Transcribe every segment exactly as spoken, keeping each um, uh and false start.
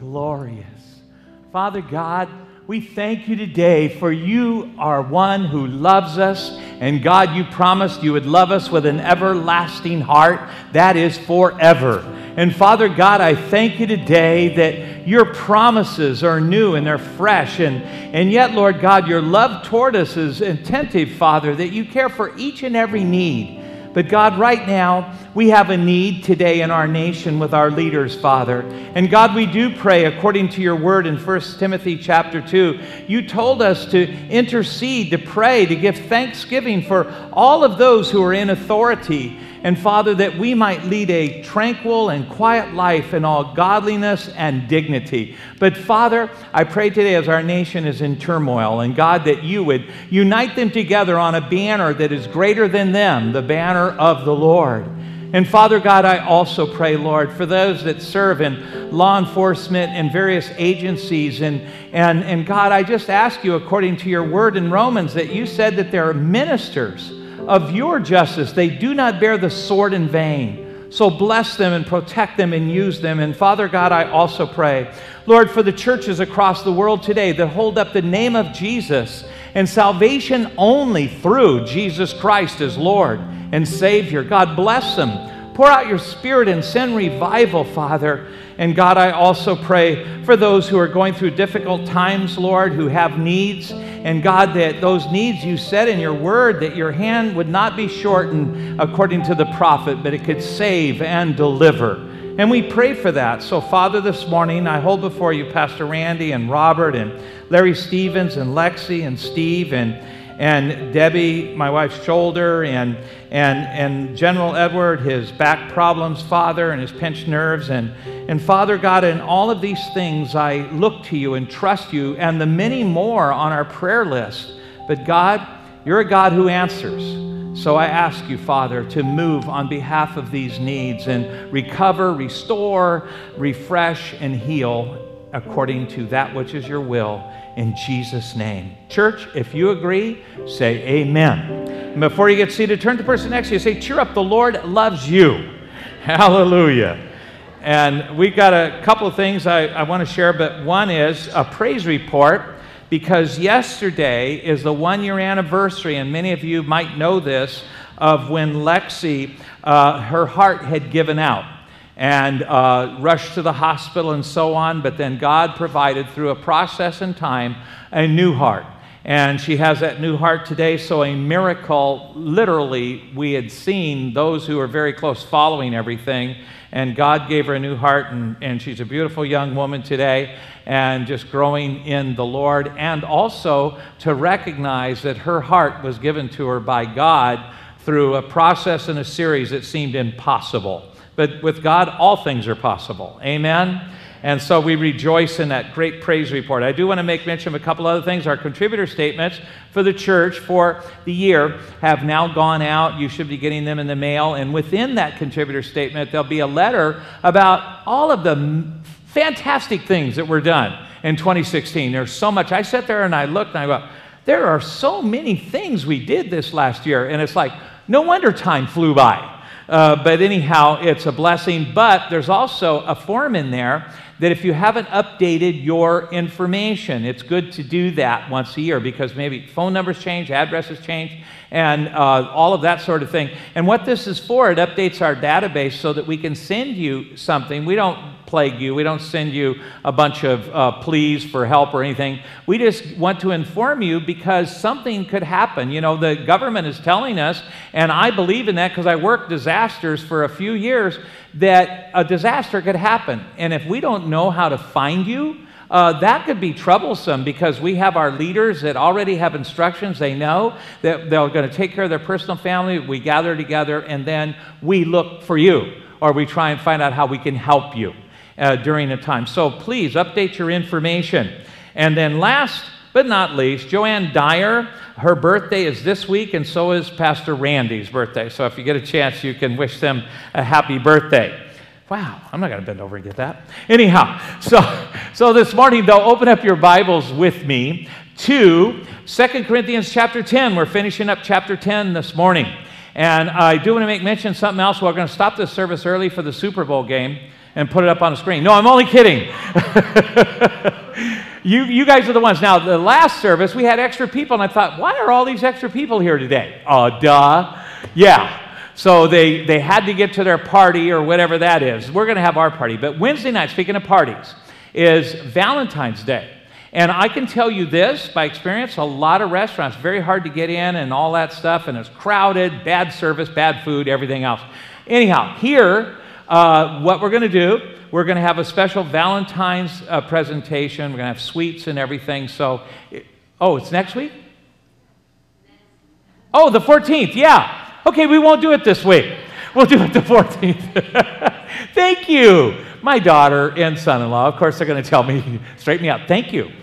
glorious. Father God, we thank you today, for you are one who loves us. And God, you promised you would love us with an everlasting heart. That is forever. And Father God, I thank you today that your promises are new and they're fresh. And, and yet, Lord God, your love toward us is attentive, Father, that you care for each and every need. But God, right now, we have a need today in our nation with our leaders, Father. And God, we do pray according to your word in First Timothy chapter two. You told us to intercede, to pray, to give thanksgiving for all of those who are in authority. And Father, that we might lead a tranquil and quiet life in all godliness and dignity. But Father, I pray today as our nation is in turmoil, and God, that you would unite them together on a banner that is greater than them, the banner of the Lord. And Father God, I also pray, Lord, for those that serve in law enforcement and various agencies. And, and, and God, I just ask you, according to your word in Romans, that you said that there are ministers of your justice. They do not bear the sword in vain. So bless them and protect them and use them. And Father God, I also pray, Lord, for the churches across the world today that hold up the name of Jesus and salvation only through Jesus Christ as Lord and Savior. God, bless them. Pour out your Spirit and send revival, Father. And God, I also pray for those who are going through difficult times, Lord, who have needs. And God, that those needs you said in your word, that your hand would not be shortened according to the prophet, but it could save and deliver. And we pray for that. So, Father, this morning I hold before you Pastor Randy and Robert and Larry Stevens and Lexi and Steve and and Debbie, my wife's shoulder, and, and, and General Edward, his back problems, Father, and his pinched nerves. And, and Father God, in all of these things, I look to you and trust you, and the many more on our prayer list. But God, you're a God who answers. So I ask you, Father, to move on behalf of these needs and recover, restore, refresh, and heal according to that which is your will. In Jesus' name. Church, if you agree, say amen. And before you get seated, turn to the person next to you. Say, cheer up, the Lord loves you. Hallelujah. And we've got a couple of things I, I want to share, but one is a praise report, because yesterday is the one-year anniversary, and many of you might know this, of when Lexi, uh, her heart had given out. And uh, rushed to the hospital and so on, but then God provided through a process and time a new heart. And she has that new heart today, so a miracle. Literally, we had seen those who were very close following everything, and God gave her a new heart, and, and she's a beautiful young woman today, and just growing in the Lord, and also to recognize that her heart was given to her by God through a process and a series that seemed impossible. But with God, all things are possible. Amen? And so we rejoice in that great praise report. I do want to make mention of a couple other things. Our contributor statements for the church for the year have now gone out. You should be getting them in the mail. And within that contributor statement, there'll be a letter about all of the fantastic things that were done in twenty sixteen. There's so much. I sat there and I looked and I go, there are so many things we did this last year. And it's like, no wonder time flew by. Uh, but anyhow, it's a blessing. But there's also a form in there that if you haven't updated your information, it's good to do that once a year, because maybe phone numbers change, addresses change, and uh, all of that sort of thing. And what this is for, it updates our database so that we can send you something. We don't plague you. We don't send you a bunch of uh, pleas for help or anything. We just want to inform you because something could happen. You know, the government is telling us, and I believe in that because I worked disasters for a few years, that a disaster could happen. And if we don't know how to find you, Uh, that could be troublesome, because we have our leaders that already have instructions. They know that they're going to take care of their personal family. We gather together, and then we look for you, or we try and find out how we can help you uh, during a time. So please update your information. And then last but not least, Joanne Dyer, her birthday is this week, and so is Pastor Randy's birthday. So if you get a chance, you can wish them a happy birthday. Wow, I'm not going to bend over and get that. Anyhow, so, so this morning, though, open up your Bibles with me to Second Corinthians chapter ten. We're finishing up chapter ten this morning. And I do want to make mention of something else. We're going to stop this service early for the Super Bowl game. and put it up on the screen. No, I'm only kidding. you, you guys are the ones. Now, the last service, we had extra people, and I thought, why are all these extra people here today? Oh, duh. Yeah. So they, they had to get to their party or whatever that is. We're going to have our party. But Wednesday night, speaking of parties, is Valentine's Day. And I can tell you this, by experience, a lot of restaurants, very hard to get in and all that stuff, and it's crowded, bad service, bad food, everything else. Anyhow, here, uh, what we're going to do, we're going to have a special Valentine's uh, presentation. We're going to have sweets and everything. So, oh, it's next week? Oh, the fourteenth, yeah. Okay, we won't do it this week. We'll do it the fourteenth. Thank you. My daughter and son-in-law, of course, they're going to tell me, straighten me out. Thank you.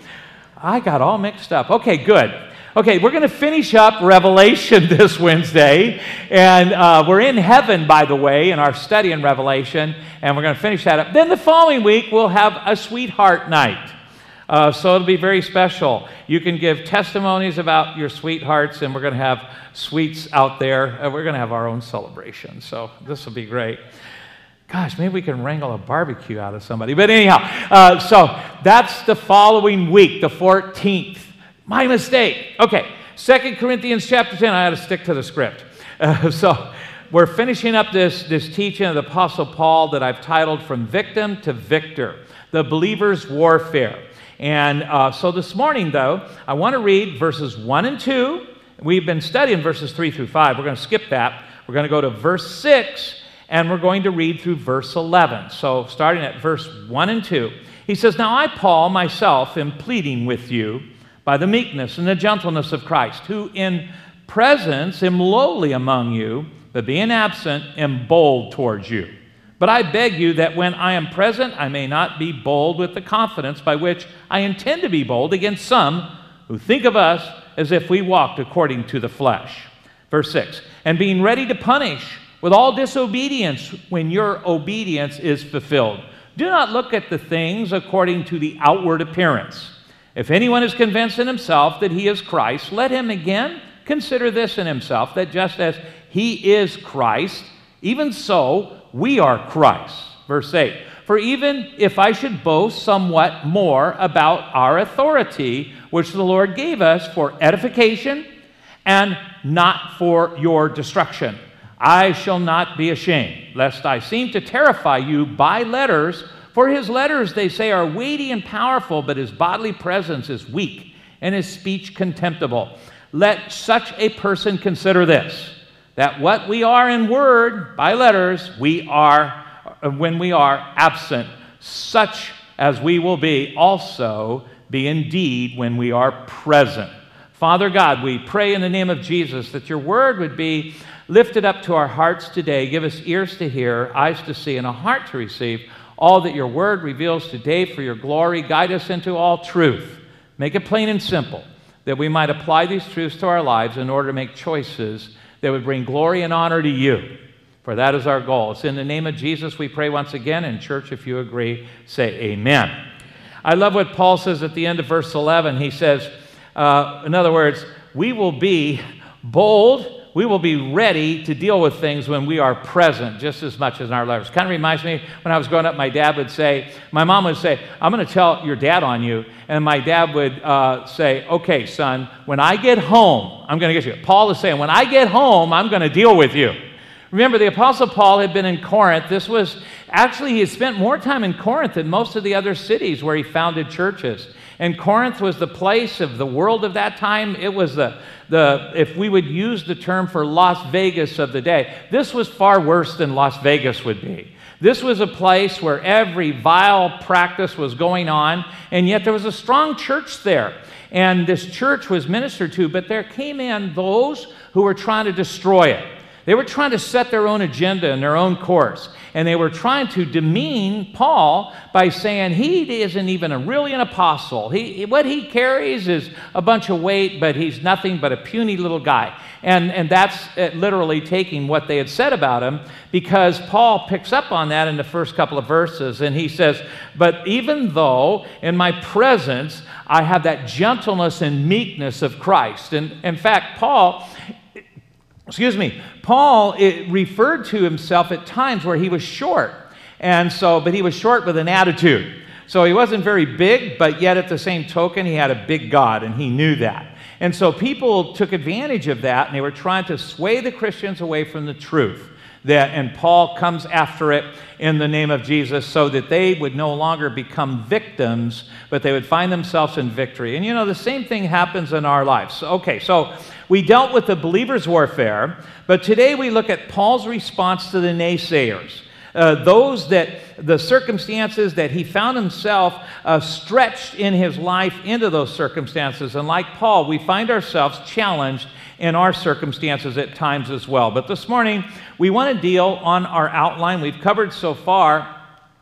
I got all mixed up. Okay, good. Okay, we're going to finish up Revelation this Wednesday. And uh, we're in heaven, by the way, in our study in Revelation. And we're going to finish that up. Then the following week, we'll have a sweetheart night. Uh, so it'll be very special. You can give testimonies about your sweethearts, and we're going to have sweets out there. Uh, we're going to have our own celebration. So this will be great. Gosh, maybe we can wrangle a barbecue out of somebody. But anyhow, uh, so that's the following week, the fourteenth. My mistake. Okay, Second Corinthians chapter ten. I had to stick to the script. Uh, so we're finishing up this, this teaching of the Apostle Paul that I've titled From Victim to Victor, the Believer's Warfare. And uh, so this morning, though, I want to read verses one and two. We've been studying verses three through five. We're going to skip that. We're going to go to verse six. And we're going to read through verse eleven. So starting at verse one and two, he says, Now I, Paul, myself, am pleading with you by the meekness and the gentleness of Christ, who in presence am lowly among you, but being absent am bold towards you. But I beg you that when I am present, I may not be bold with the confidence by which I intend to be bold against some who think of us as if we walked according to the flesh. Verse six, And being ready to punish with all disobedience when your obedience is fulfilled. Do not look at the things according to the outward appearance. If anyone is convinced in himself that he is Christ, let him again consider this in himself, that just as he is Christ, even so we are Christ. Verse eight, For even if I should boast somewhat more about our authority, which the Lord gave us for edification and not for your destruction, I shall not be ashamed, lest I seem to terrify you by letters. For his letters, they say, are weighty and powerful, but his bodily presence is weak, and his speech contemptible. Let such a person consider this, that what we are in word, by letters, we are, when we are absent, such as we will be also be indeed when we are present. Father God, we pray in the name of Jesus that your word would be lifted up to our hearts today. Give us ears to hear, eyes to see, and a heart to receive all that your word reveals today for your glory. Guide us into all truth. Make it plain and simple, that we might apply these truths to our lives in order to make choices that would bring glory and honor to you. For that is our goal. It's in the name of Jesus we pray once again. And church, if you agree, say amen. I love what Paul says at the end of verse eleven. He says, uh, in other words, we will be bold. We will be ready to deal with things when we are present just as much as in our letters. Kind of reminds me, when I was growing up, my dad would say, my mom would say, I'm going to tell your dad on you. And my dad would uh, say, okay, son, when I get home, I'm going to get you. Paul is saying, when I get home, I'm going to deal with you. Remember, the Apostle Paul had been in Corinth. This was, actually, he had spent more time in Corinth than most of the other cities where he founded churches. And Corinth was the place of the world of that time. It was the, the, if we would use the term for Las Vegas of the day, this was far worse than Las Vegas would be. This was a place where every vile practice was going on, and yet there was a strong church there. And this church was ministered to, but there came in those who were trying to destroy it. They were trying to set their own agenda and their own course. And they were trying to demean Paul by saying he isn't even a, really an apostle. He, what he carries is a bunch of weight, but he's nothing but a puny little guy. And, and that's literally taking what they had said about him, because Paul picks up on that in the first couple of verses. And he says, but even though in my presence I have that gentleness and meekness of Christ. And in fact, Paul... Excuse me, Paul it referred to himself at times where he was short. And so, but he was short with an attitude. So he wasn't very big, but yet at the same token, he had a big God, and he knew that. And so people took advantage of that, and they were trying to sway the Christians away from the truth. That, and Paul comes after it in the name of Jesus so that they would no longer become victims, but they would find themselves in victory. And you know, the same thing happens in our lives. Okay, so we dealt with the believer's warfare, but today we look at Paul's response to the naysayers. Uh, those that, the circumstances that he found himself uh, stretched in his life into those circumstances. And like Paul, we find ourselves challenged in our circumstances at times as well. But this morning, we want to deal on our outline we've covered so far,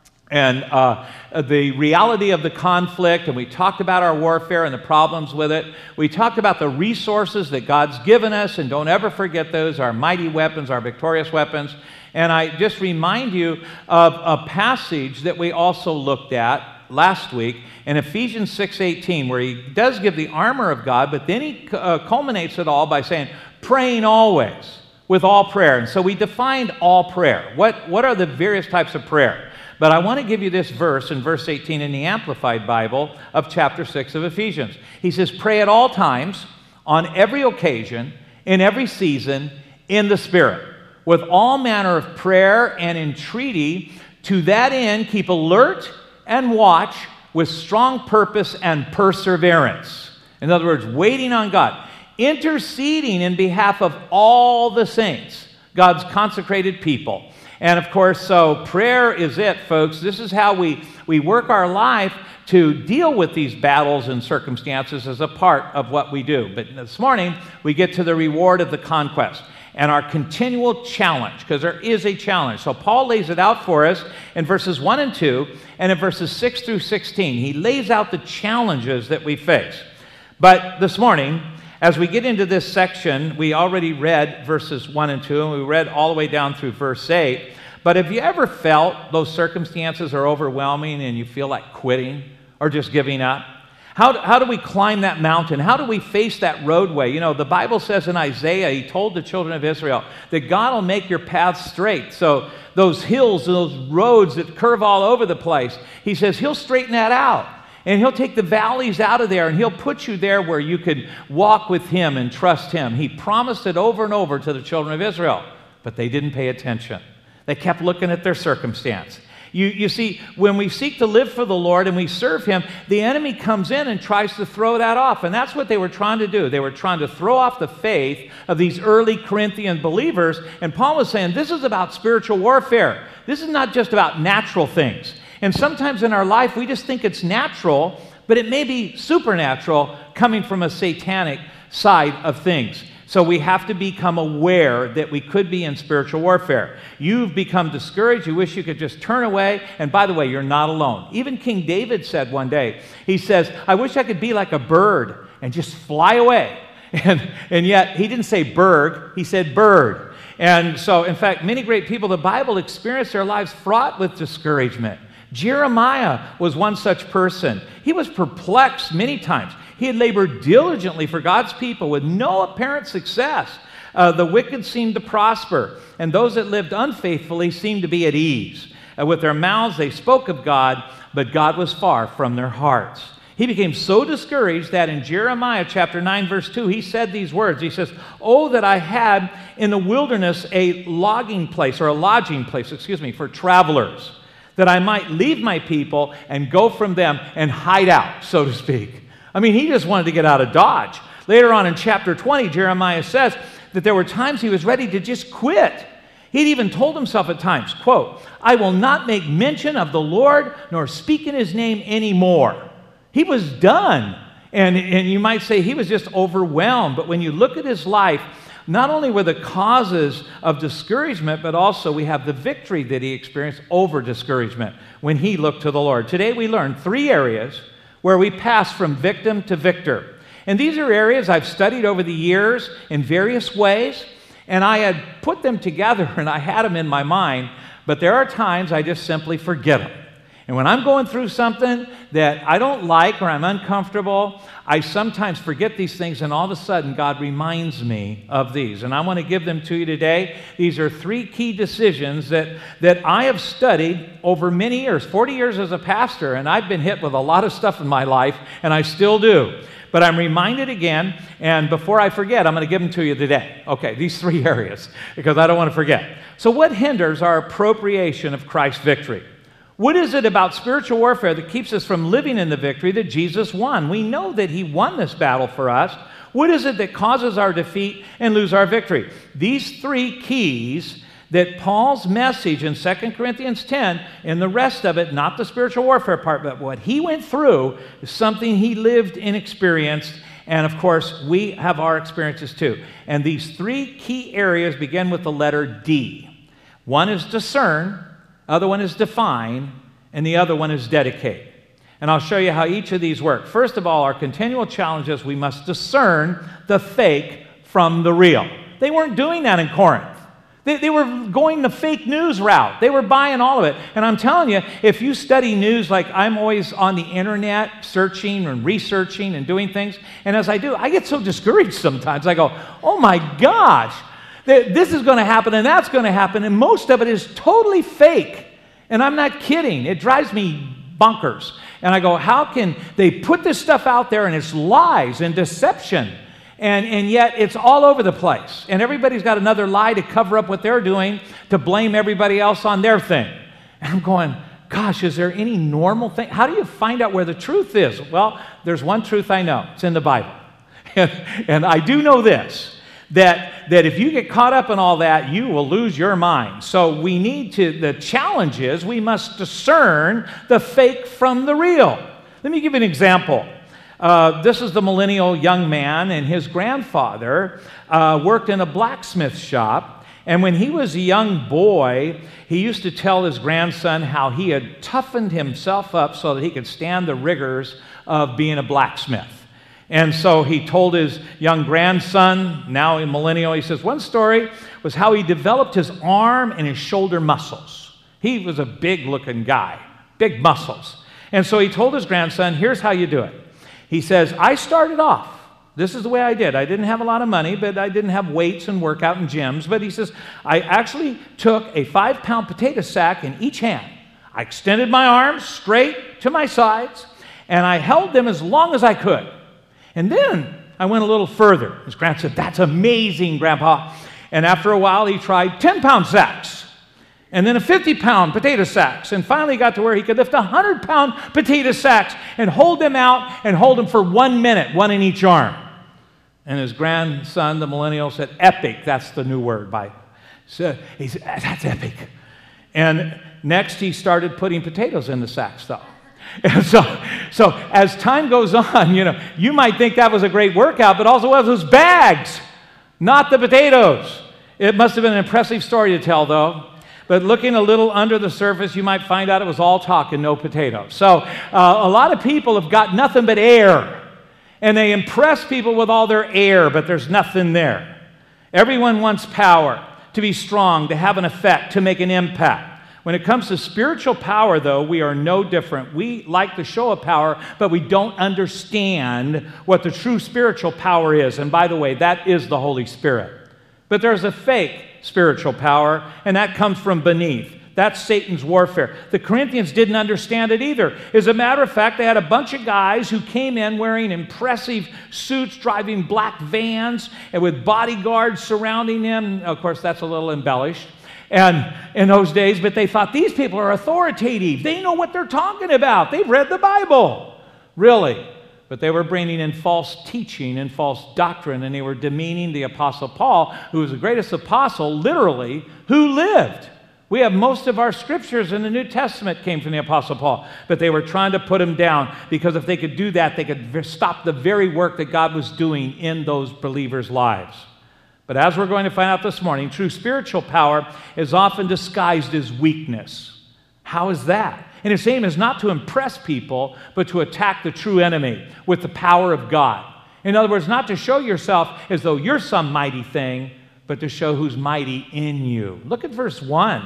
and uh, the reality of the conflict, and we talked about our warfare and the problems with it. We talked about the resources that God's given us, and don't ever forget those, our mighty weapons, our victorious weapons. And I just remind you of a passage that we also looked at last week in Ephesians six eighteen, where he does give the armor of God, but then he uh, culminates it all by saying, praying always with all prayer. And so we defined all prayer. What, what are the various types of prayer? But I want to give you this verse in verse eighteen in the Amplified Bible of chapter six of Ephesians. He says, pray at all times, on every occasion, in every season, in the Spirit, with all manner of prayer and entreaty. To that end, keep alert and watch with strong purpose and perseverance. In other words, waiting on God, interceding in behalf of all the saints, God's consecrated people. And of course, so prayer is it, folks. This is how we, we work our life to deal with these battles and circumstances as a part of what we do. But this morning, we get to the reward of the conquest and our continual challenge, because there is a challenge. So Paul lays it out for us in verses one and two, and in verses six through sixteen. He lays out the challenges that we face. But this morning, as we get into this section, we already read verses one and two, and we read all the way down through verse eight. But have you ever felt those circumstances are overwhelming and you feel like quitting or just giving up? How, how do we climb that mountain? How do we face that roadway? You know, the Bible says in Isaiah, he told the children of Israel that God will make your paths straight. So those hills and those roads that curve all over the place, he says he'll straighten that out. And he'll take the valleys out of there, and he'll put you there where you could walk with him and trust him. He promised it over and over to the children of Israel, but they didn't pay attention. They kept looking at their circumstance. You, you see, when we seek to live for the Lord and we serve him, the enemy comes in and tries to throw that off. And that's what they were trying to do. They were trying to throw off the faith of these early Corinthian believers. And Paul was saying, this is about spiritual warfare. This is not just about natural things. And sometimes in our life, we just think it's natural, but it may be supernatural coming from a satanic side of things. So we have to become aware that we could be in spiritual warfare. You've become discouraged. You wish you could just turn away. And by the way, you're not alone. Even King David said one day, he says, I wish I could be like a bird and just fly away. And, and yet, he didn't say berg, he said bird. And so, in fact, many great people in the Bible experienced their lives fraught with discouragement. Jeremiah was one such person. He was perplexed many times. He had labored diligently for God's people with no apparent success. Uh, the wicked seemed to prosper, and those that lived unfaithfully seemed to be at ease. Uh, with their mouths they spoke of God, but God was far from their hearts. He became so discouraged that in Jeremiah chapter nine, verse two, he said these words. He says, oh, that I had in the wilderness a logging place, or a lodging place, excuse me, for travelers, that I might leave my people and go from them and hide out, so to speak. I mean, he just wanted to get out of Dodge. Later on in chapter twenty, Jeremiah says that there were times he was ready to just quit. He'd even told himself at times, quote, I will not make mention of the Lord nor speak in his name anymore. He was done. And, and you might say he was just overwhelmed. But when you look at his life, not only were the causes of discouragement, but also we have the victory that he experienced over discouragement when he looked to the Lord. Today we learned three areas where we pass from victim to victor. And these are areas I've studied over the years in various ways, and I had put them together and I had them in my mind, but there are times I just simply forget them. And when I'm going through something that I don't like or I'm uncomfortable, I sometimes forget these things, and all of a sudden God reminds me of these. And I want to give them to you today. These are three key decisions that, that I have studied over many years, forty years as a pastor, and I've been hit with a lot of stuff in my life, and I still do. But I'm reminded again, and before I forget, I'm going to give them to you today. Okay, these three areas, because I don't want to forget. So what hinders our appropriation of Christ's victory? What is it about spiritual warfare that keeps us from living in the victory that Jesus won? We know that he won this battle for us. What is it that causes our defeat and lose our victory? These three keys that Paul's message in Second Corinthians ten, and the rest of it, not the spiritual warfare part, but what he went through, is something he lived and experienced. And of course, we have our experiences too. And these three key areas begin with the letter D. One is discern, other one is define, and the other one is dedicate. And I'll show you how each of these work. First of all, our continual challenge is we must discern the fake from the real. They weren't doing that in Corinth. They, they were going the fake news route. They were buying all of it. And I'm telling you, if you study news, like I'm always on the internet searching and researching and doing things, and as I do, I get so discouraged sometimes. I go, oh my gosh, this is going to happen and that's going to happen, and most of it is totally fake. And I'm not kidding. It drives me bonkers. And I go, how can they put this stuff out there, and it's lies and deception? And, and yet it's all over the place. And everybody's got another lie to cover up what they're doing, to blame everybody else on their thing. And I'm going, gosh, is there any normal thing? How do you find out where the truth is? Well, there's one truth I know. It's in the Bible. And, and I do know this, that, that if you get caught up in all that, you will lose your mind. So we need to, the challenge is we must discern the fake from the real. Let me give you an example. Uh, this is the millennial young man, and his grandfather uh, worked in a blacksmith shop. And when he was a young boy, he used to tell his grandson how he had toughened himself up so that he could stand the rigors of being a blacksmith. And so he told his young grandson, now a millennial, he says, one story was how he developed his arm and his shoulder muscles. He was a big-looking guy, big muscles. And so he told his grandson, here's how you do it. He says, I started off. This is the way I did. I didn't have a lot of money, but I didn't have weights and workout and gyms. But he says, I actually took a five-pound potato sack in each hand. I extended my arms straight to my sides, and I held them as long as I could. And then I went a little further. His grandson said, that's amazing, Grandpa. And after a while, he tried ten-pound sacks, and then a fifty-pound potato sacks, and finally got to where he could lift a hundred-pound potato sacks and hold them out and hold them for one minute, one in each arm. And his grandson, the millennial, said, epic. That's the new word. By, so he said, that's epic. And next, he started putting potatoes in the sacks, though. And so, so as time goes on, you know, you might think that was a great workout, but also it was bags, not the potatoes. It must have been an impressive story to tell, though. But looking a little under the surface, you might find out it was all talk and no potatoes. So uh, a lot of people have got nothing but air. And they impress people with all their air, but there's nothing there. Everyone wants power, to be strong, to have an effect, to make an impact. When it comes to spiritual power, though, we are no different. We like the show of power, but we don't understand what the true spiritual power is. And by the way, that is the Holy Spirit. But there's a fake spiritual power, and that comes from beneath. That's Satan's warfare. The Corinthians didn't understand it either. As a matter of fact, they had a bunch of guys who came in wearing impressive suits, driving black vans, and with bodyguards surrounding them. Of course, that's a little embellished. And in those days, but they thought these people are authoritative. They know what they're talking about. They've read the Bible. Really. But they were bringing in false teaching and false doctrine, and they were demeaning the Apostle Paul, who was the greatest apostle, literally, who lived. We have most of our scriptures in the New Testament came from the Apostle Paul, but they were trying to put him down, because if they could do that, they could stop the very work that God was doing in those believers' lives. But as we're going to find out this morning, true spiritual power is often disguised as weakness. How is that? And its aim is not to impress people, but to attack the true enemy with the power of God. In other words, not to show yourself as though you're some mighty thing, but to show who's mighty in you. Look at verse one.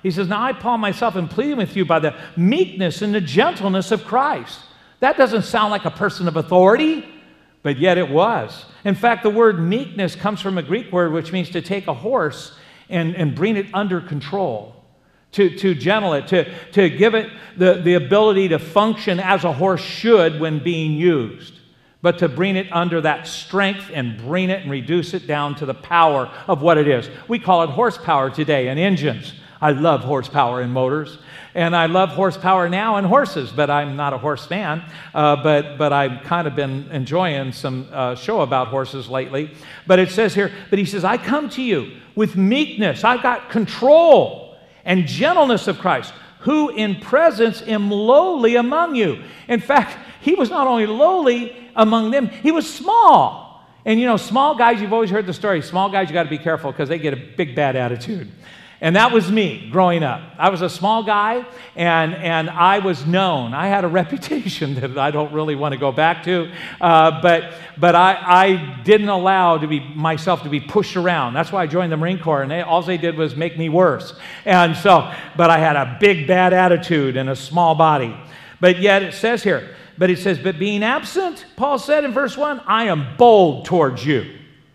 He says, now I, Paul, myself, am pleading with you by the meekness and the gentleness of Christ. That doesn't sound like a person of authority, but yet it was. In fact, the word meekness comes from a Greek word which means to take a horse and, and bring it under control. To, to gentle it, to, to give it the, the ability to function as a horse should when being used, but to bring it under that strength and bring it and reduce it down to the power of what it is. We call it horsepower today in engines. I love horsepower in motors, and I love horsepower now in horses, but I'm not a horse fan, uh, but, but I've kind of been enjoying some uh, show about horses lately. But it says here, but he says, I come to you with meekness. I've got control and gentleness of Christ, who in presence am lowly among you. In fact, he was not only lowly among them, he was small. And you know, small guys, you've always heard the story, small guys, you got to be careful because they get a big bad attitude. And that was me growing up. I was a small guy, and, and I was known. I had a reputation that I don't really want to go back to, uh, but, but I, I didn't allow to be, myself to be pushed around. That's why I joined the Marine Corps, and they, all they did was make me worse. And so, but I had a big bad attitude and a small body. But yet it says here, but it says, but being absent, Paul said in verse one, I am bold towards you.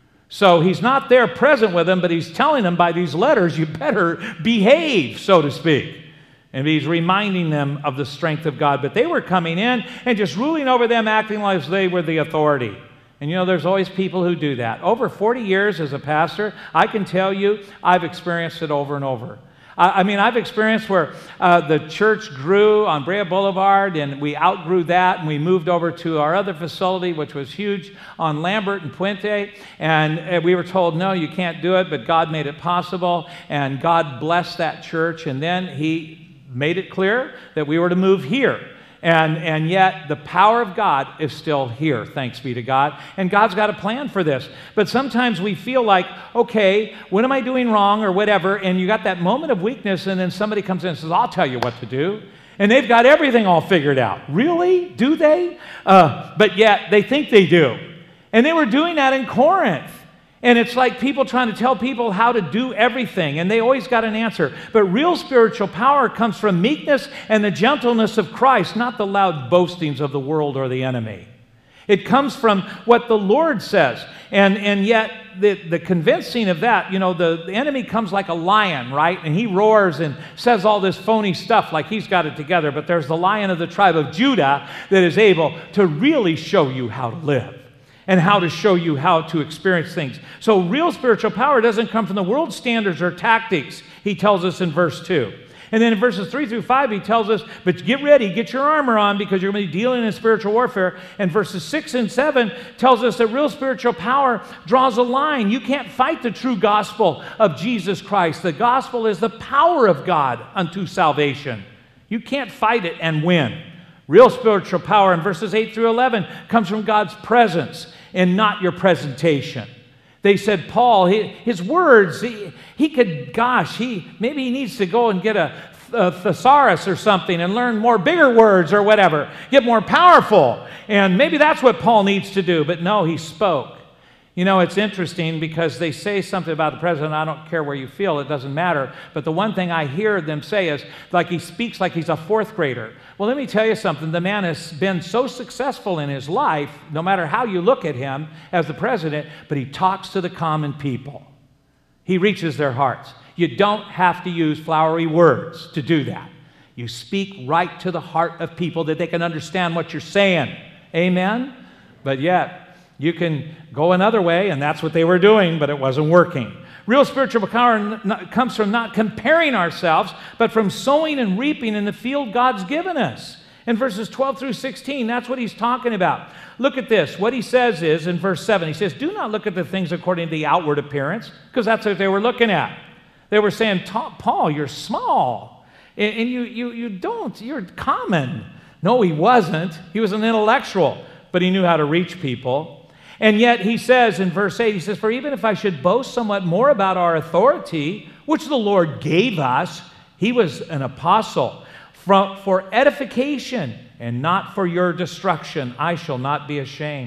So he's not there present with them, but he's telling them by these letters, you better behave, so to speak. And he's reminding them of the strength of God. But they were coming in and just ruling over them, acting like they were the authority. And you know, there's always people who do that. Over forty years as a pastor, I can tell you, I've experienced it over and over. I mean, I've experienced where uh, the church grew on Brea Boulevard, and we outgrew that, and we moved over to our other facility, which was huge, on Lambert and Puente, and uh, we were told, no, you can't do it, but God made it possible, and God blessed that church, and then He made it clear that we were to move here. And, and yet the power of God is still here, thanks be to God. And God's got a plan for this. But sometimes we feel like, okay, what am I doing wrong or whatever? And you got that moment of weakness, and then somebody comes in and says, I'll tell you what to do. And they've got everything all figured out. Really? Do they? Uh, but yet they think they do. And they were doing that in Corinth. And it's like people trying to tell people how to do everything, and they always got an answer. But real spiritual power comes from meekness and the gentleness of Christ, not the loud boastings of the world or the enemy. It comes from what the Lord says. And, and yet, the, the convincing of that, you know, the, the enemy comes like a lion, right? And he roars and says all this phony stuff like he's got it together. But there's the Lion of the tribe of Judah that is able to really show you how to live and how to show you how to experience things. So real spiritual power doesn't come from the world's standards or tactics, he tells us in verse two. And then in verses three through five, he tells us, but get ready, get your armor on, because you're going to be dealing in spiritual warfare. And verses six and seven tells us that real spiritual power draws a line. You can't fight the true gospel of Jesus Christ. The gospel is the power of God unto salvation. You can't fight it and win. Real spiritual power in verses eight through eleven comes from God's presence and not your presentation. They said, Paul, he, his words, he, he could, gosh, he maybe he needs to go and get a, a thesaurus or something and learn more bigger words or whatever, get more powerful. And maybe that's what Paul needs to do. But no, he spoke. You know, it's interesting because they say something about the president. I don't care where you feel. It doesn't matter. But the one thing I hear them say is like he speaks like he's a fourth grader. Well, let me tell you something. The man has been so successful in his life, no matter how you look at him as the president, but he talks to the common people. He reaches their hearts. You don't have to use flowery words to do that. You speak right to the heart of people that they can understand what you're saying. Amen? But yet, you can go another way, and that's what they were doing, but it wasn't working. Real spiritual power comes from not comparing ourselves, but from sowing and reaping in the field God's given us. In verses twelve through sixteen, that's what he's talking about. Look at this. What he says is, in verse seven, he says, do not look at the things according to the outward appearance, because that's what they were looking at. They were saying, Paul, you're small, and you, you, you don't, you're common. No, he wasn't. He was an intellectual, but he knew how to reach people. And yet he says in verse eight, he says, for even if I should boast somewhat more about our authority, which the Lord gave us, he was an apostle, for edification and not for your destruction, I shall not be ashamed.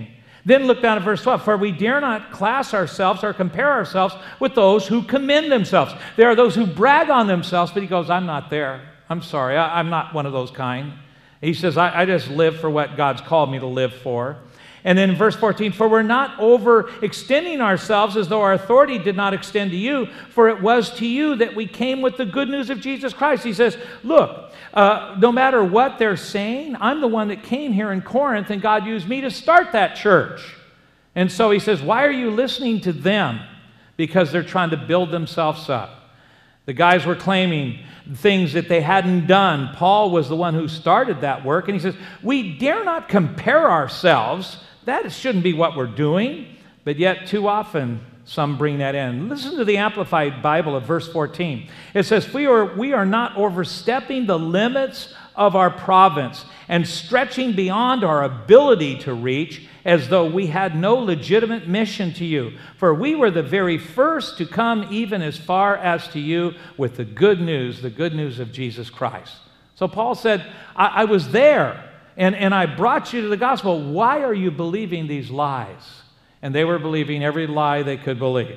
Then look down at verse twelve. For we dare not class ourselves or compare ourselves with those who commend themselves. There are those who brag on themselves, but he goes, I'm not there. I'm sorry. I, I'm not one of those kind. He says, I, I just live for what God's called me to live for. And then in verse fourteen, for we're not overextending ourselves as though our authority did not extend to you, for it was to you that we came with the good news of Jesus Christ. He says, look, uh, no matter what they're saying, I'm the one that came here in Corinth, and God used me to start that church. And so he says, why are you listening to them? Because they're trying to build themselves up. The guys were claiming things that they hadn't done. Paul was the one who started that work, and he says, we dare not compare ourselves. That shouldn't be what we're doing, but yet too often some bring that in. Listen to the Amplified Bible of verse fourteen. It says, we are, we are not overstepping the limits of our province and stretching beyond our ability to reach as though we had no legitimate mission to you. For we were the very first to come even as far as to you with the good news, the good news of Jesus Christ. So Paul said, I, I was there. And, and I brought you to the gospel. Why are you believing these lies? And they were believing every lie they could believe.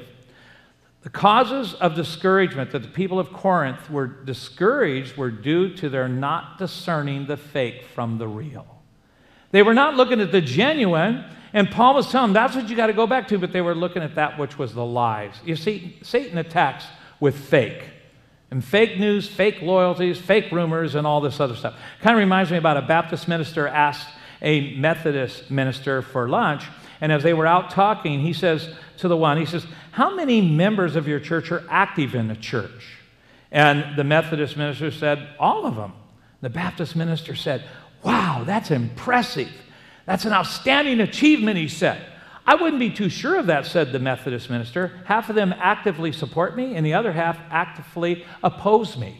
The causes of discouragement that the people of Corinth were discouraged were due to their not discerning the fake from the real. They were not looking at the genuine, and Paul was telling them that's what you got to go back to, but they were looking at that which was the lies. You see, Satan attacks with fake. And fake news, fake loyalties, fake rumors, and all this other stuff. Kind of reminds me about a Baptist minister asked a Methodist minister for lunch, and as they were out talking, he says to the one, he says, how many members of your church are active in the church? And the Methodist minister said, all of them. The Baptist minister said, wow, that's impressive. That's an outstanding achievement, he said. I wouldn't be too sure of that, said the Methodist minister. Half of them actively support me, and the other half actively oppose me.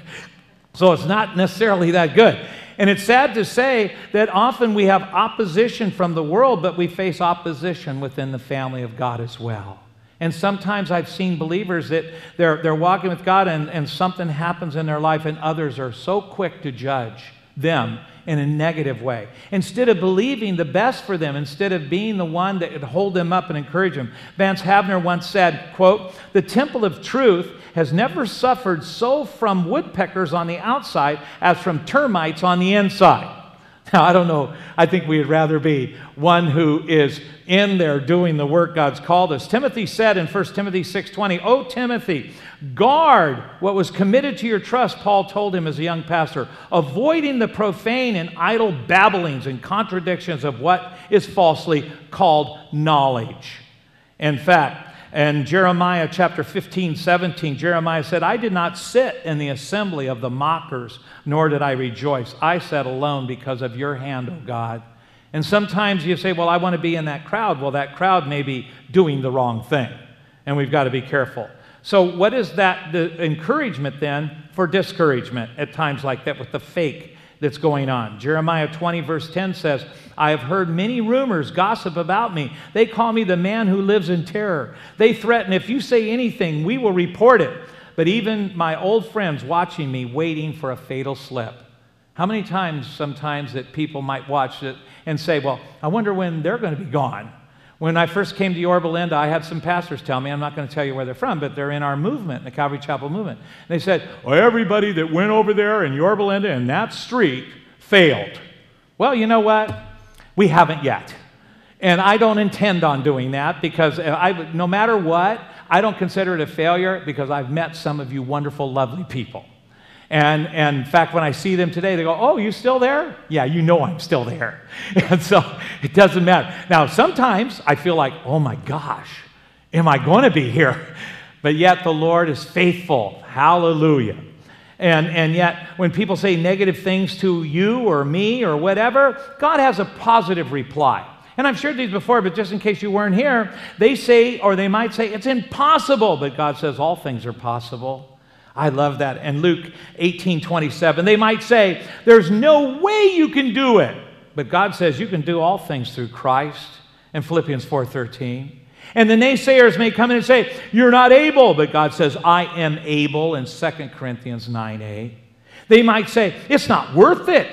So it's not necessarily that good. And it's sad to say that often we have opposition from the world, but we face opposition within the family of God as well. And sometimes I've seen believers that they're, they're walking with God, and, and something happens in their life, and others are so quick to judge them in a negative way. Instead of believing the best for them, instead of being the one that would hold them up and encourage them. Vance Havner once said, quote, the temple of truth has never suffered so from woodpeckers on the outside as from termites on the inside. Now, I don't know. I think we would rather be one who is in there doing the work God's called us. Timothy said in First Timothy six twenty, O Timothy, guard what was committed to your trust, Paul told him as a young pastor, avoiding the profane and idle babblings and contradictions of what is falsely called knowledge. In fact, in Jeremiah chapter fifteen, seventeen, Jeremiah said, I did not sit in the assembly of the mockers, nor did I rejoice. I sat alone because of your hand, O God. And sometimes you say, well, I want to be in that crowd. Well, that crowd may be doing the wrong thing, and we've got to be careful. So what is that the encouragement then for discouragement at times like that with the fake that's going on? Jeremiah twenty verse ten says, I have heard many rumors, gossip about me. They call me the man who lives in terror. They threaten, if you say anything, we will report it. But even my old friends watching me, waiting for a fatal slip. How many times sometimes that people might watch it and say, well, I wonder when they're going to be gone. When I first came to Yorba Linda, I had some pastors tell me, I'm not going to tell you where they're from, but they're in our movement, the Calvary Chapel movement. And they said, well, everybody that went over there in Yorba Linda in that street failed. Well, you know what? We haven't yet. And I don't intend on doing that because I, no matter what, I don't consider it a failure because I've met some of you wonderful, lovely people. And, and in fact, when I see them today, they go, oh, you still there? Yeah, you know I'm still there. And so it doesn't matter. Now, sometimes I feel like, oh my gosh, am I going to be here? But yet the Lord is faithful. Hallelujah. And, and yet when people say negative things to you or me or whatever, God has a positive reply. And I've shared these before, but just in case you weren't here, they say, or they might say, it's impossible. But God says all things are possible. I love that. And Luke eighteen twenty-seven, they might say, there's no way you can do it. But God says you can do all things through Christ. In Philippians four thirteen. And the naysayers may come in and say, you're not able. But God says, I am able in Second Corinthians nine eight. They might say, it's not worth it.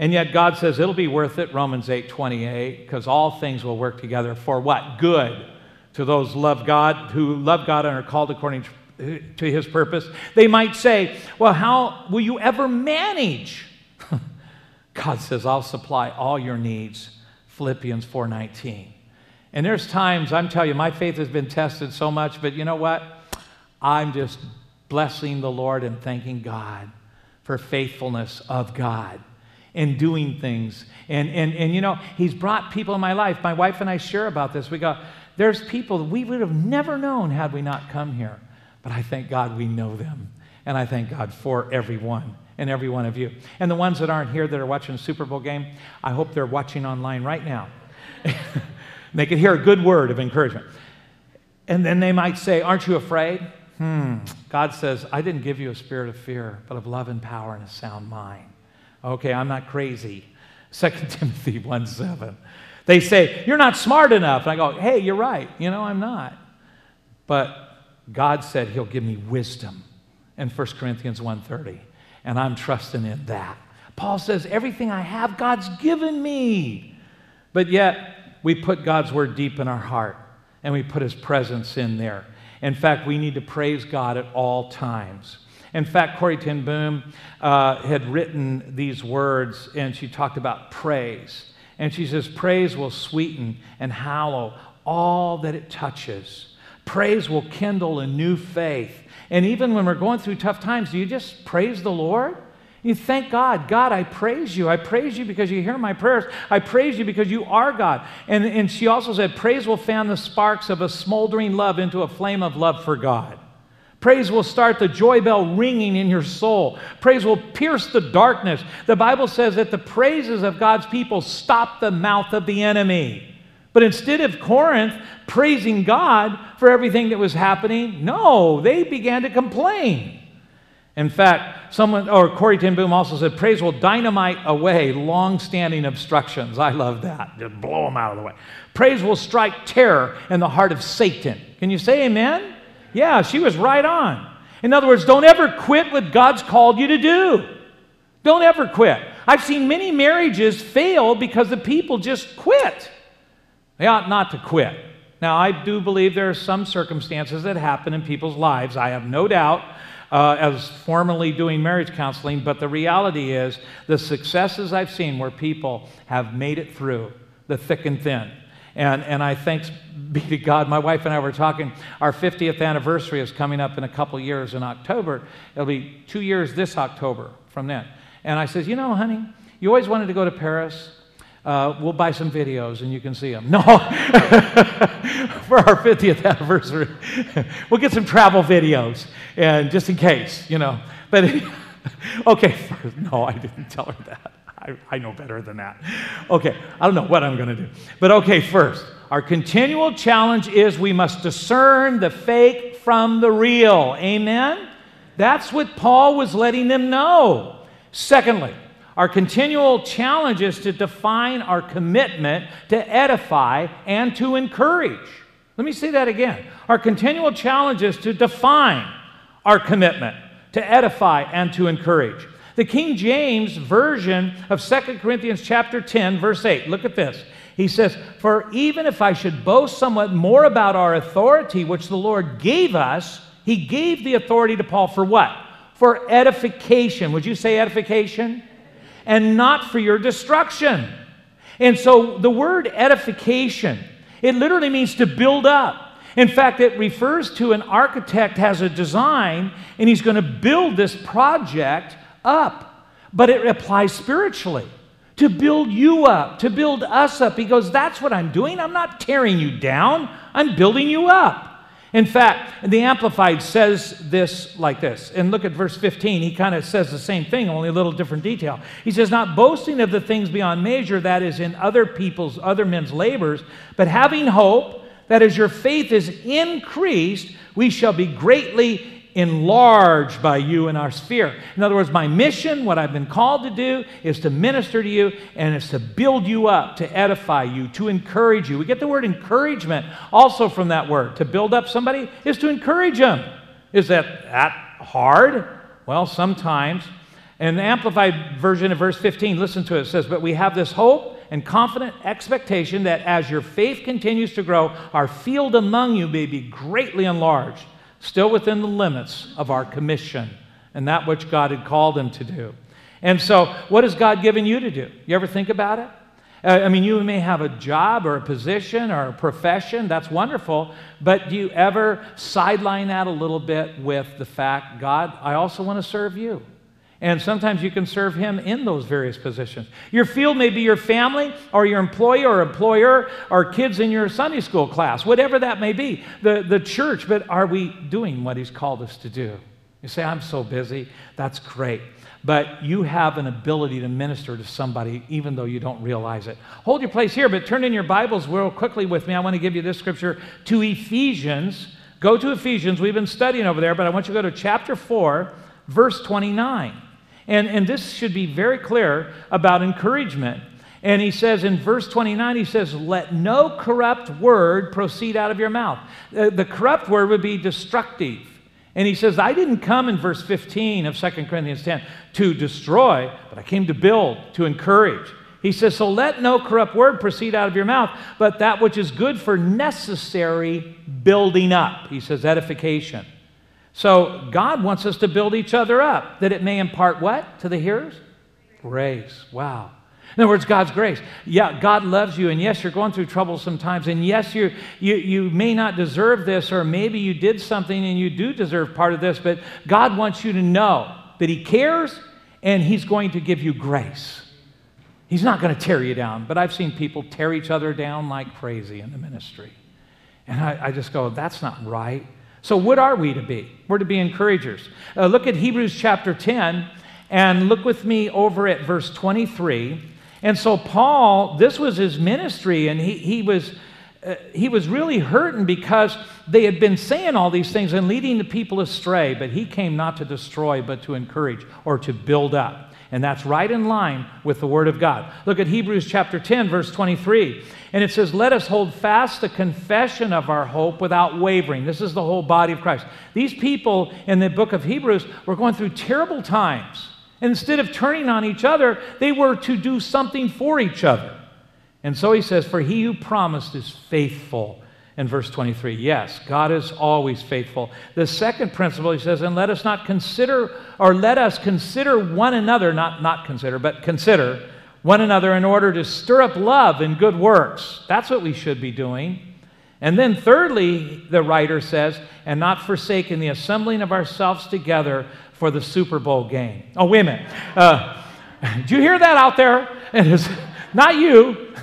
And yet God says it'll be worth it, Romans eight twenty-eight, because all things will work together for what? Good to those love God, who love God and are called according to his purpose. They might say, well, how will you ever manage? God says, I'll supply all your needs, Philippians four nineteen. And there's times, I'm telling you, my faith has been tested so much, but you know what? I'm just blessing the Lord and thanking God for faithfulness of God and doing things. And, and, and you know, he's brought people in my life. My wife and I share about this. We go, there's people that we would have never known had we not come here. But I thank God we know them. And I thank God for everyone and every one of you. And the ones that aren't here that are watching the Super Bowl game, I hope they're watching online right now. They can hear a good word of encouragement. And then they might say, aren't you afraid? Hmm. God says, I didn't give you a spirit of fear, but of love and power and a sound mind. Okay, I'm not crazy. Second Timothy one seven. They say, you're not smart enough. And I go, hey, you're right. You know, I'm not. But God said he'll give me wisdom in First Corinthians one thirty. And I'm trusting in that. Paul says, everything I have, God's given me. But yet, we put God's word deep in our heart, and we put his presence in there. In fact, we need to praise God at all times. In fact, Corrie ten Boom uh, had written these words, and she talked about praise. And she says, praise will sweeten and hallow all that it touches. Praise will kindle a new faith. And even when we're going through tough times, do you just praise the Lord? You thank God. God, I praise you. I praise you because you hear my prayers. I praise you because you are God. And, and she also said, praise will fan the sparks of a smoldering love into a flame of love for God. Praise will start the joy bell ringing in your soul. Praise will pierce the darkness. The Bible says that the praises of God's people stop the mouth of the enemy. But instead of Corinth praising God for everything that was happening, no, they began to complain. In fact, someone, or Corrie ten Boom also said, praise will dynamite away long-standing obstructions. I love that. Just blow them out of the way. Praise will strike terror in the heart of Satan. Can you say amen? Yeah, she was right on. In other words, don't ever quit what God's called you to do. Don't ever quit. I've seen many marriages fail because the people just quit. They ought not to quit. Now, I do believe there are some circumstances that happen in people's lives. I have no doubt. Uh, as formerly doing marriage counseling, but the reality is the successes I've seen where people have made it through the thick and thin. And, and I thanks be to God, my wife and I were talking, our fiftieth anniversary is coming up in a couple years in October. It'll be two years this October from then. And I said, you know, honey, you always wanted to go to Paris. Uh, we'll buy some videos and you can see them. No, for our fiftieth anniversary, we'll get some travel videos, and just in case, you know. But okay, first, no, I didn't tell her that. I, I know better than that. Okay, I don't know what I'm going to do. But okay, first, our continual challenge is we must discern the fake from the real. Amen? That's what Paul was letting them know. Secondly, our continual challenge is to define our commitment to edify and to encourage. Let me say that again. Our continual challenge is to define our commitment to edify and to encourage. The King James Version of Second Corinthians chapter ten, verse eight. Look at this. He says, for even if I should boast somewhat more about our authority, which the Lord gave us, he gave the authority to Paul for what? For edification. Would you say edification? And not for your destruction. And so the word edification, it literally means to build up. In fact, it refers to an architect has a design and he's going to build this project up. But it applies spiritually. To build you up, to build us up. He goes, that's what I'm doing. I'm not tearing you down. I'm building you up. In fact, the Amplified says this like this. And look at verse fifteen. He kind of says the same thing, only a little different detail. He says, not boasting of the things beyond measure, that is in other people's, other men's labors, but having hope that as your faith is increased, we shall be greatly enlarged by you in our sphere. In other words, my mission, what I've been called to do, is to minister to you, and it's to build you up, to edify you, to encourage you. We get the word encouragement also from that word. To build up somebody is to encourage them. Is that, that hard? Well, sometimes. And the Amplified version of verse fifteen, listen to it. It says, but we have this hope and confident expectation that as your faith continues to grow, our field among you may be greatly enlarged, still within the limits of our commission and that which God had called him to do. And so, what has God given you to do? You ever think about it? Uh, I mean, you may have a job or a position or a profession. That's wonderful. But do you ever sideline that a little bit with the fact, God, I also want to serve you? And sometimes you can serve him in those various positions. Your field may be your family or your employee or employer or kids in your Sunday school class, whatever that may be, the, the church. But are we doing what he's called us to do? You say, I'm so busy. That's great. But you have an ability to minister to somebody even though you don't realize it. Hold your place here, but turn in your Bibles real quickly with me. I want to give you this scripture to Ephesians. Go to Ephesians. We've been studying over there, but I want you to go to chapter four, verse twenty-nine. And, and this should be very clear about encouragement. And he says in verse twenty-nine, he says, let no corrupt word proceed out of your mouth. Uh, the corrupt word would be destructive. And he says, I didn't come in verse fifteen of Second Corinthians ten to destroy, but I came to build, to encourage. He says, so let no corrupt word proceed out of your mouth, but that which is good for necessary building up. He says, edification. So God wants us to build each other up, that it may impart what to the hearers? Grace. Wow. In other words, God's grace. Yeah, God loves you, and yes, you're going through trouble sometimes, and yes, you you you may not deserve this, or maybe you did something and you do deserve part of this, but God wants you to know that he cares, and he's going to give you grace. He's not going to tear you down, but I've seen people tear each other down like crazy in the ministry. And I, I just go, that's not right. So what are we to be? We're to be encouragers. Uh, look at Hebrews chapter ten, and look with me over at verse twenty-three. And so Paul, this was his ministry, and he, he, was, uh, he was really hurting because they had been saying all these things and leading the people astray, but he came not to destroy, but to encourage or to build up. And that's right in line with the Word of God. Look at Hebrews chapter ten, verse twenty-three. And it says, let us hold fast the confession of our hope without wavering. This is the whole body of Christ. These people in the book of Hebrews were going through terrible times. Instead of turning on each other, they were to do something for each other. And so he says, for he who promised is faithful. In verse twenty-three, yes, God is always faithful. The second principle, he says, and let us not consider, or let us consider one another, not not consider, but consider one another in order to stir up love and good works. That's what we should be doing. And then thirdly, the writer says, and not forsaking the assembling of ourselves together for the Super Bowl game. Oh, wait a minute. Uh, do you hear that out there? It is not you.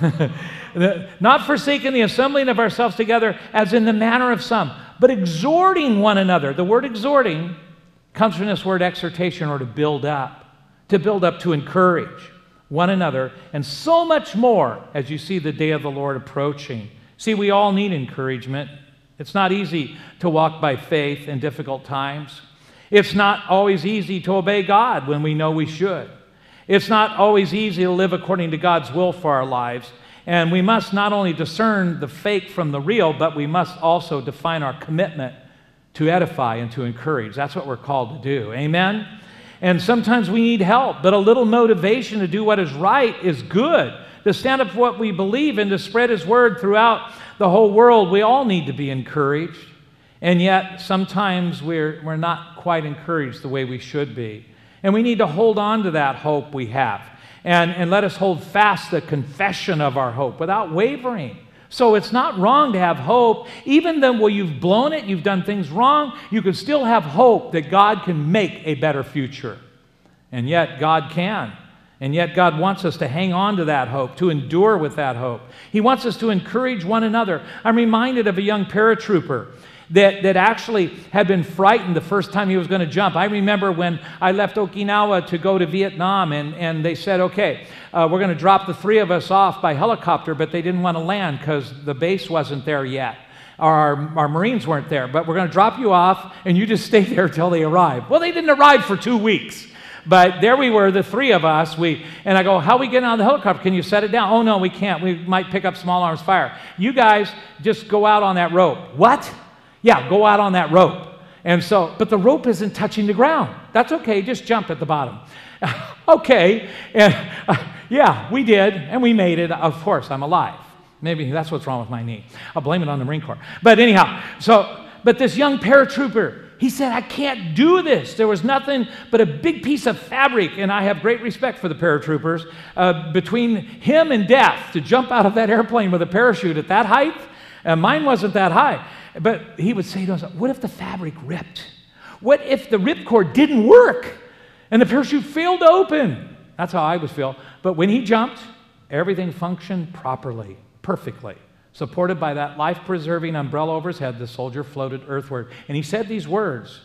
Not forsaking the assembling of ourselves together as in the manner of some, but exhorting one another. The word exhorting comes from this word exhortation, or to build up. To build up, to encourage one another, and so much more as you see the day of the Lord approaching. See, we all need encouragement. It's not easy to walk by faith in difficult times. It's not always easy to obey God when we know we should. It's not always easy to live according to God's will for our lives. And we must not only discern the fake from the real, but we must also define our commitment to edify and to encourage. That's what we're called to do. Amen? And sometimes we need help, but a little motivation to do what is right is good. To stand up for what we believe and to spread his word throughout the whole world, we all need to be encouraged. And yet, sometimes we're, we're not quite encouraged the way we should be. And we need to hold on to that hope we have. And, and let us hold fast the confession of our hope without wavering. So it's not wrong to have hope. Even though well, you've blown it, you've done things wrong, you can still have hope that God can make a better future. And yet God can. And yet God wants us to hang on to that hope, to endure with that hope. He wants us to encourage one another. I'm reminded of a young paratrooper that, that actually had been frightened the first time he was going to jump. I remember when I left Okinawa to go to Vietnam, and, and they said, okay, uh, we're going to drop the three of us off by helicopter, but they didn't want to land because the base wasn't there yet. Our, our Marines weren't there, but we're going to drop you off, and you just stay there till they arrive. Well, they didn't arrive for two weeks. But there we were, the three of us, we, and I go, how are we getting on the helicopter? Can you set it down? Oh, no, we can't. We might pick up small arms fire. You guys just go out on that rope. What? Yeah, go out on that rope. And so, but the rope isn't touching the ground. That's okay, just jump at the bottom. Okay, and uh, yeah, we did, and we made it. Of course, I'm alive. Maybe that's what's wrong with my knee. I'll blame it on the Marine Corps. But anyhow, so, but this young paratrooper, he said, I can't do this. There was nothing but a big piece of fabric, and I have great respect for the paratroopers, uh, between him and death to jump out of that airplane with a parachute at that height. Uh, mine wasn't that high. But he would say to us, what if the fabric ripped? What if the ripcord didn't work and the parachute failed to open? That's how I would feel. But when he jumped, everything functioned properly, perfectly. Supported by that life-preserving umbrella over his head, the soldier floated earthward. And he said these words,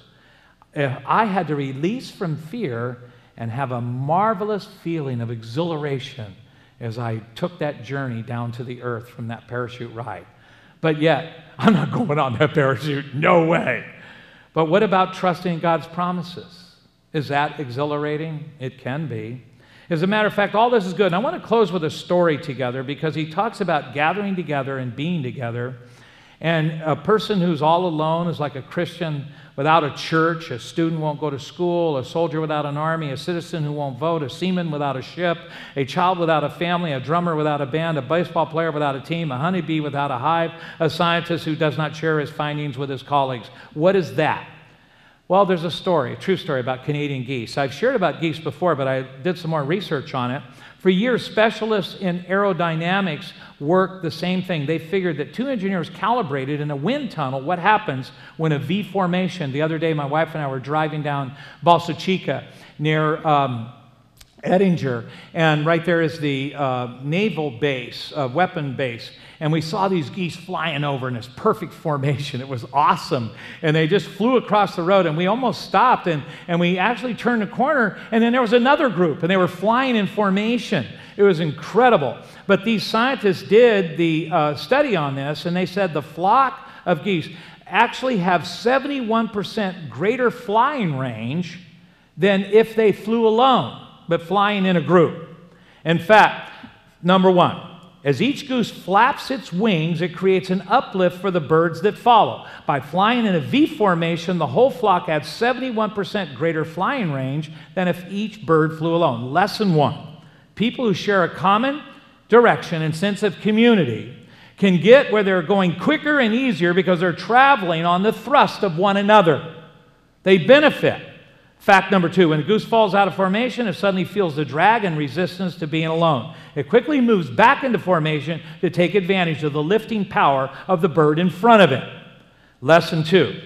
I had to release from fear and have a marvelous feeling of exhilaration as I took that journey down to the earth from that parachute ride. But yet, I'm not going on that parachute, no way. But what about trusting God's promises? Is that exhilarating? It can be. As a matter of fact, all this is good. And I want to close with a story together because he talks about gathering together and being together. And a person who's all alone is like a Christian without a church. A student won't go to school. A soldier without an army. A citizen who won't vote. A seaman without a ship. A child without a family. A drummer without a band. A baseball player without a team. A honeybee without a hive. A scientist who does not share his findings with his colleagues. What is that? Well, there's a story, a true story about Canadian geese. I've shared about geese before, but I did some more research on it. For years, specialists in aerodynamics worked the same thing. They figured that two engineers calibrated in a wind tunnel what happens when a V formation. The other day, my wife and I were driving down Balsa Chica near um, Edinger, and right there is the uh, naval base, uh, weapon base. And we saw these geese flying over in this perfect formation. It was awesome. And they just flew across the road, and we almost stopped, and, and we actually turned a corner, and then there was another group, and they were flying in formation. It was incredible. But these scientists did the uh, study on this, and they said the flock of geese actually have seventy-one percent greater flying range than if they flew alone, but flying in a group. In fact, number one, as each goose flaps its wings, it creates an uplift for the birds that follow. By flying in a V formation, the whole flock had seventy-one percent greater flying range than if each bird flew alone. Lesson one, people who share a common direction and sense of community can get where they're going quicker and easier because they're traveling on the thrust of one another. They benefit. Fact number two, when a goose falls out of formation, it suddenly feels the drag and resistance to being alone. It quickly moves back into formation to take advantage of the lifting power of the bird in front of it. Lesson two,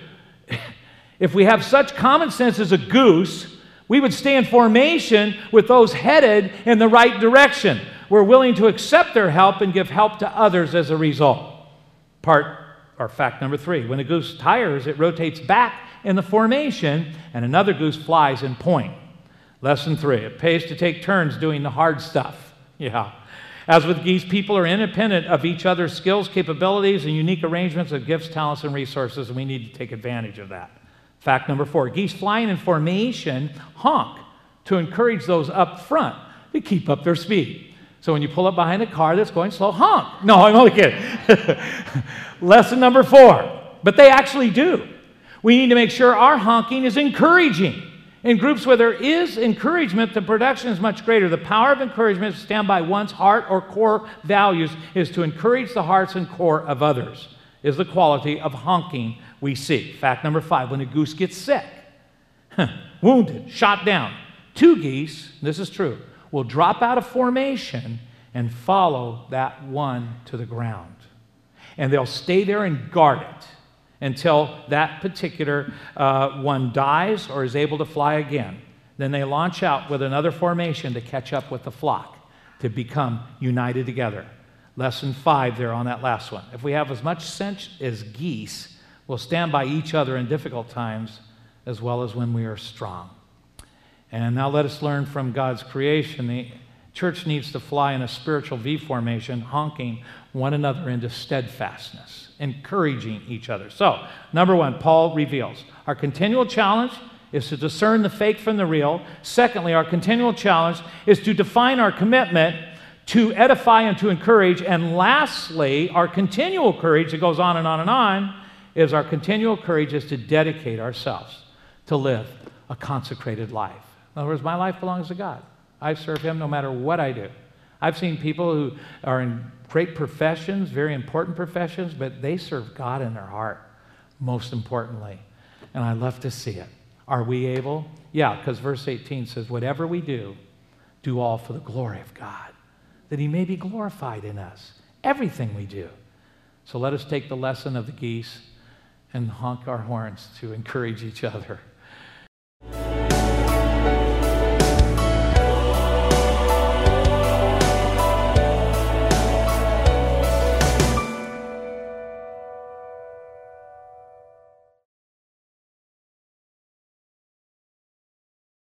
if we have such common sense as a goose, we would stay in formation with those headed in the right direction. We're willing to accept their help and give help to others as a result. Part, or fact number three, when a goose tires, it rotates back in the formation, and another goose flies in point. Lesson three, it pays to take turns doing the hard stuff. Yeah. As with geese, people are independent of each other's skills, capabilities, and unique arrangements of gifts, talents, and resources, and we need to take advantage of that. Fact number four, geese flying in formation honk to encourage those up front to keep up their speed. So when you pull up behind a car that's going slow, honk. No, I'm only kidding. Lesson number four, but they actually do. We need to make sure our honking is encouraging. In groups where there is encouragement, the production is much greater. The power of encouragement to stand by one's heart or core values is to encourage the hearts and core of others, is the quality of honking we seek. Fact number five, when a goose gets sick, wounded, shot down, two geese, this is true, will drop out of formation and follow that one to the ground. And they'll stay there and guard it until that particular uh, one dies or is able to fly again. Then they launch out with another formation to catch up with the flock, to become united together. Lesson five there on that last one. If we have as much sense as geese, we'll stand by each other in difficult times as well as when we are strong. And now let us learn from God's creation. The church needs to fly in a spiritual V formation, honking one another into steadfastness, encouraging each other. So, number one, Paul reveals our continual challenge is to discern the fake from the real. Secondly, our continual challenge is to define our commitment to edify and to encourage. And lastly, our continual courage that goes on and on and on is our continual courage is to dedicate ourselves to live a consecrated life. In other words, my life belongs to God. I serve Him no matter what I do. I've seen people who are in great professions, very important professions, but they serve God in their heart, most importantly. And I love to see it. Are we able? Yeah, because verse eighteen says, whatever we do, do all for the glory of God, that He may be glorified in us. Everything we do. So let us take the lesson of the geese and honk our horns to encourage each other.